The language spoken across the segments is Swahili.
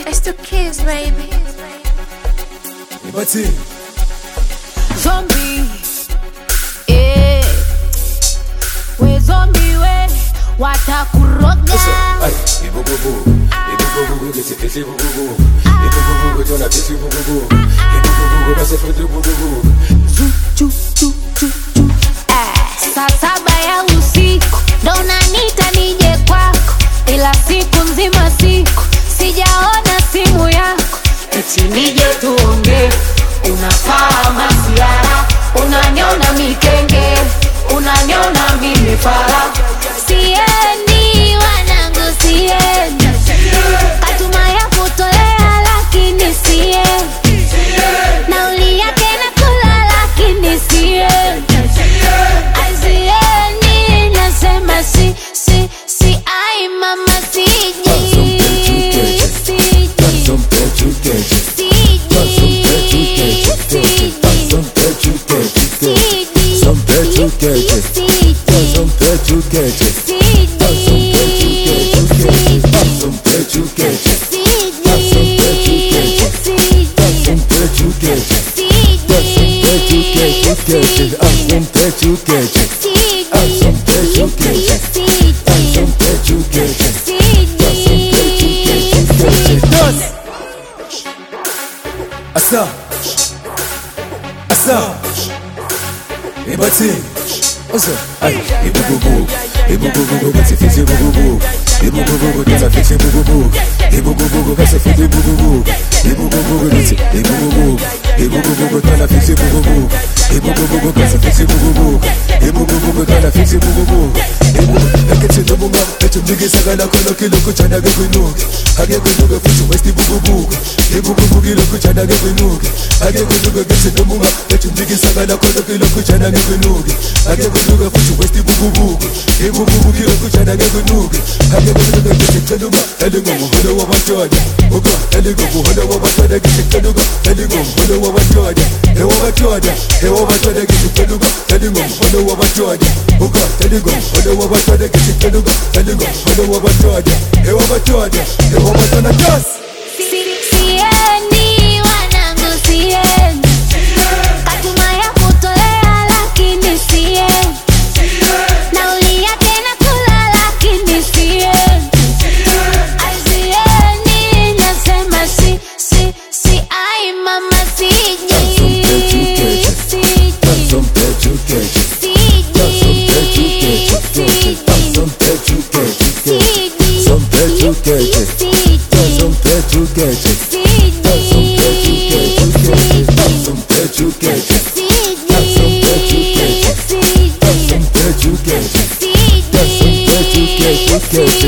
It's the kids, baby. Ibati Zombie, we zombie we watakuroga. ay ibububu ibububu gesi bububu ibububu tona tisi bububu ibububu basi fudu bububu Chu chu chu chu. Saa 7 ya usiku ndo unaniita nije kwako, ila siku nzima sijaona simu yako. Eti nije tuongee, unafaa masiara, unaniona mikenge, unaniona mimi fala. Siendi wanangu siendi, katuma ya kutolea lakini siendi, nauli yake nakula lakini siendi. Siendi nasema si ai mama siji. Asa Ibati Oso ay ibububu ibububu gesi fisi bububu ibububu tona tisi bububu ibububu gesi fisi bububu ibububu gesi ibububu tona tisi bububu ibububu gesi fisi bububu ibububu tona tisi bububu eketse nobunga etumdige sagala kono kilo kuchana gebunuke hage kunuga futhi westi bububu ibububu kilo kuchana gebunuke hage kunuga gesi nobunga etumdige sagala kono kilo kuchana gebunuke hage kunuga futhi westi bububu ibububu kilo kuchana gebunuke hage kunuga gesi kunuga elingo muhono wabathoda uko elingo muhono wabathoda gesi kunuga elingo muhono wabathoda ewo bathoda gesi kunuga elingo muhono wabathoda uko elingo muhono wabathoda gesi kunuga elingo muhono wabathoda ewo bathoda just Siendi wanangu siendi, katuma ya kutolea lakini siendi, nauli yake nakula lakini siendi. Siendi nasema si ai mama siji.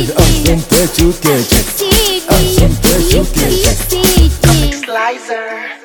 Slicer.